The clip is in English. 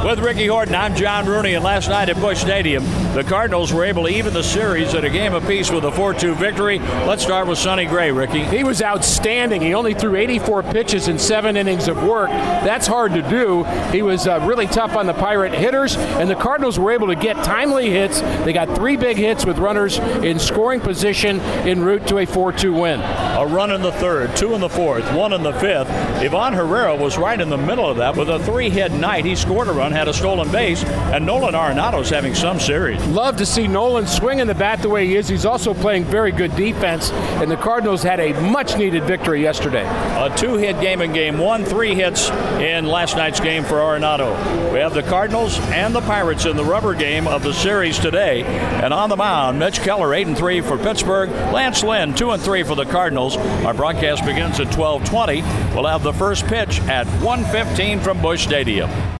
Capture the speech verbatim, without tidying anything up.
With Ricky Horton, I'm John Rooney, and last night at Busch Stadium, the Cardinals were able to even the series at a game apiece with a four two victory. Let's start with Sonny Gray, Ricky. He was outstanding. He only threw eighty-four pitches in seven innings of work. That's hard to do. He was uh, really tough on the Pirate hitters, and the Cardinals were able to get timely hits. They got three big hits with runners in scoring position en route to a four two win. A run in the third, two in the fourth, one in the fifth. Ivan Herrera was right in the middle of that with a three-hit night. He scored a run, had a stolen base, and Nolan Arenado's having some series. Love to see Nolan swinging the bat the way he is. He's also playing very good defense, and the Cardinals had a much-needed victory yesterday. A two-hit game in game one, three hits in last night's game for Arenado. We have the Cardinals and the Pirates in the rubber game of the series today, and on the mound, Mitch Keller, eight and three for Pittsburgh, Lance Lynn, two and three for the Cardinals. Our broadcast begins at twelve twenty. We'll have the first pitch at one fifteen from Busch Stadium.